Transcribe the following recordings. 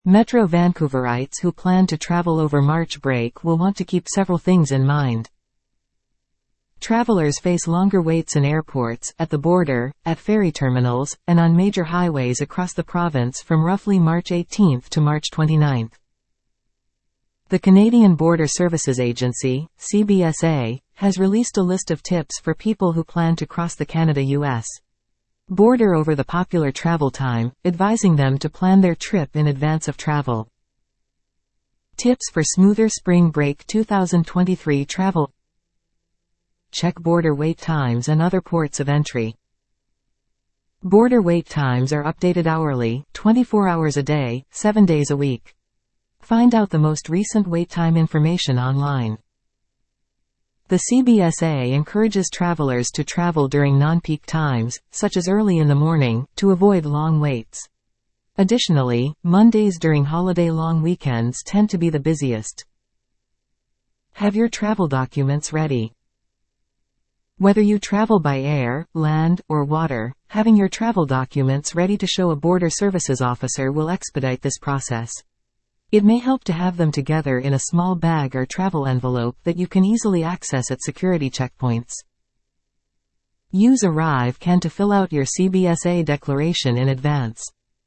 Metro Vancouverites who plan to travel over March break will want to keep several things in mind. Travelers face longer waits in airports, at the border, at ferry terminals, and on major highways across the province from roughly March 18 to March 29. The Canadian Border Services Agency, CBSA, has released a list of tips for people who plan to cross the Canada-US border over the popular travel time, advising them to plan their trip in advance of travel. Tips for smoother spring break 2023 travel. Check border wait times and other ports of entry. Border wait times are updated hourly, 24 hours a day, 7 days a week. Find out the most recent wait time information online. The CBSA encourages travelers to travel during non-peak times, such as early in the morning, to avoid long waits. Additionally, Mondays during holiday long weekends tend to be the busiest. Have your travel documents ready. Whether you travel by air, land, or water, having your travel documents ready to show a border services officer will expedite this process. It may help to have them together in a small bag or travel envelope that you can easily access at security checkpoints. Use ArriveCAN to fill out your CBSA declaration in advance.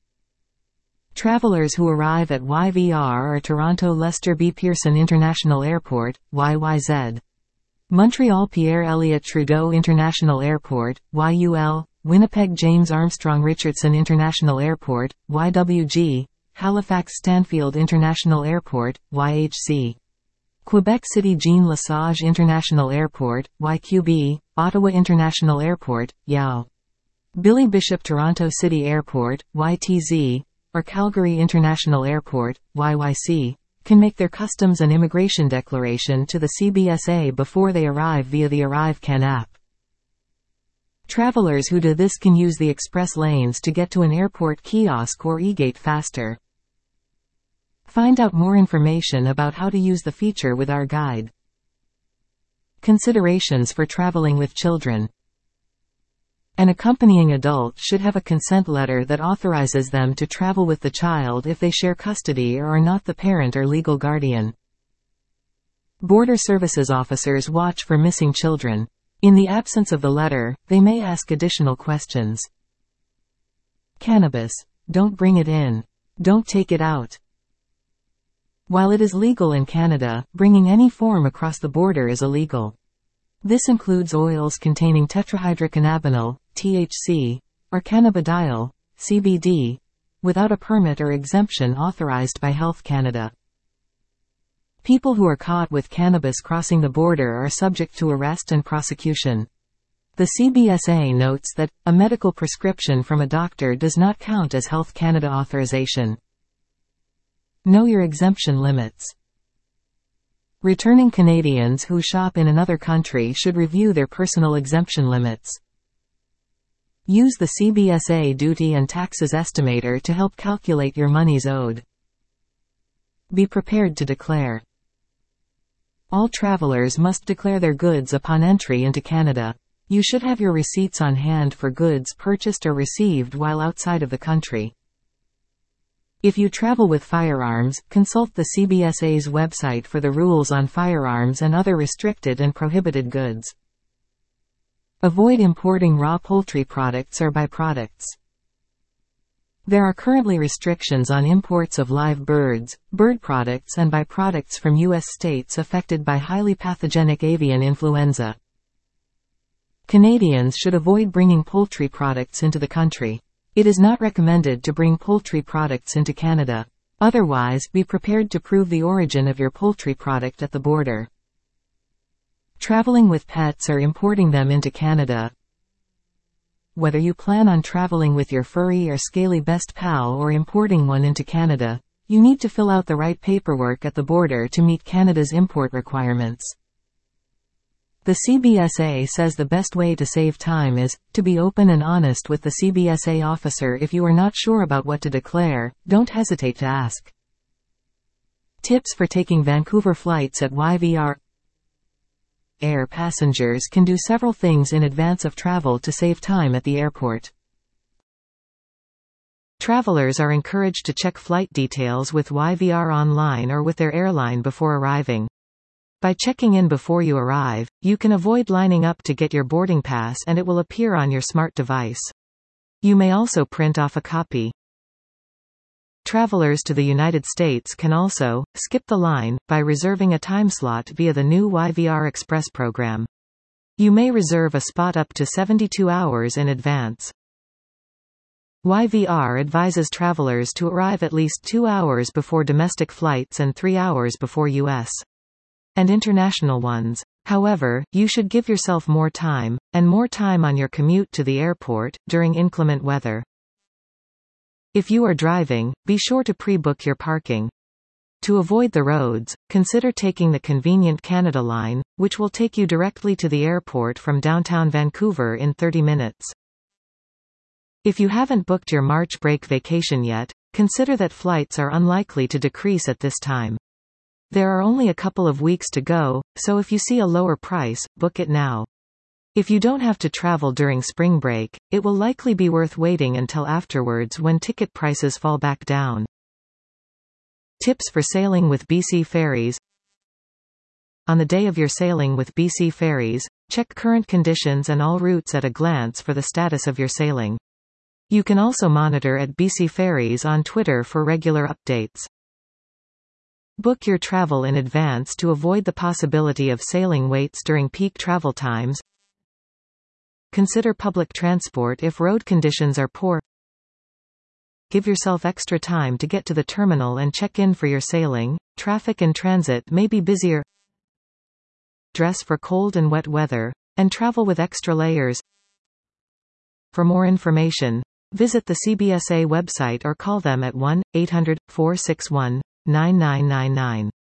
Travelers who arrive at YVR or Toronto Lester B. Pearson International Airport, YYZ. Montreal Pierre Elliott Trudeau International Airport, YUL, Winnipeg James Armstrong Richardson International Airport, YWG, Halifax Stanfield International Airport, YHC. Quebec City Jean Lesage International Airport, YQB, Ottawa International Airport, YOW. Billy Bishop Toronto City Airport, YTZ, or Calgary International Airport, YYC, can make their customs and immigration declaration to the CBSA before they arrive via the ArriveCAN app. Travelers who do this can use the express lanes to get to an airport kiosk or e-gate faster. Find out more information about how to use the feature with our guide. Considerations for traveling with children. An accompanying adult should have a consent letter that authorizes them to travel with the child if they share custody or are not the parent or legal guardian. Border services officers watch for missing children. In the absence of the letter, they may ask additional questions. Cannabis. Don't bring it in. Don't take it out. While it is legal in Canada, bringing any form across the border is illegal. This includes oils containing tetrahydrocannabinol, THC, or cannabidiol, CBD, without a permit or exemption authorized by Health Canada. People who are caught with cannabis crossing the border are subject to arrest and prosecution. The CBSA notes that a medical prescription from a doctor does not count as Health Canada authorization. Know your exemption limits. Returning Canadians who shop in another country should review their personal exemption limits. Use the CBSA Duty and Taxes Estimator to help calculate your monies owed. Be prepared to declare. All travelers must declare their goods upon entry into Canada. You should have your receipts on hand for goods purchased or received while outside of the country. If you travel with firearms, consult the CBSA's website for the rules on firearms and other restricted and prohibited goods. Avoid importing raw poultry products or byproducts. There are currently restrictions on imports of live birds, bird products and byproducts from U.S. states affected by highly pathogenic avian influenza. Canadians should avoid bringing poultry products into the country. It is not recommended to bring poultry products into Canada. Otherwise, be prepared to prove the origin of your poultry product at the border. Traveling with pets or importing them into Canada. Whether you plan on traveling with your furry or scaly best pal or importing one into Canada, you need to fill out the right paperwork at the border to meet Canada's import requirements. The CBSA says the best way to save time is to be open and honest with the CBSA officer. If you are not sure about what to declare, don't hesitate to ask. Tips for taking Vancouver flights at YVR. Air passengers can do several things in advance of travel to save time at the airport. Travelers are encouraged to check flight details with YVR online or with their airline before arriving. By checking in before you arrive, you can avoid lining up to get your boarding pass and it will appear on your smart device. You may also print off a copy. Travelers to the United States can also skip the line by reserving a time slot via the new YVR Express program. You may reserve a spot up to 72 hours in advance. YVR advises travelers to arrive at least 2 hours before domestic flights and 3 hours before U.S. and international ones. However, you should give yourself more time, and more time on your commute to the airport, during inclement weather. If you are driving, be sure to pre-book your parking. To avoid the roads, consider taking the convenient Canada Line, which will take you directly to the airport from downtown Vancouver in 30 minutes. If you haven't booked your March break vacation yet, consider that flights are unlikely to decrease at this time. There are only a couple of weeks to go, so if you see a lower price, book it now. If you don't have to travel during spring break, it will likely be worth waiting until afterwards when ticket prices fall back down. Tips for sailing with BC Ferries. On the day of your sailing with BC Ferries, check current conditions and all routes at a glance for the status of your sailing. You can also monitor at BC Ferries on Twitter for regular updates. Book your travel in advance to avoid the possibility of sailing waits during peak travel times. Consider public transport if road conditions are poor. Give yourself extra time to get to the terminal and check in for your sailing. Traffic and transit may be busier. Dress for cold and wet weather, and travel with extra layers. For more information, visit the CBSA website or call them at 1-800-461-9999.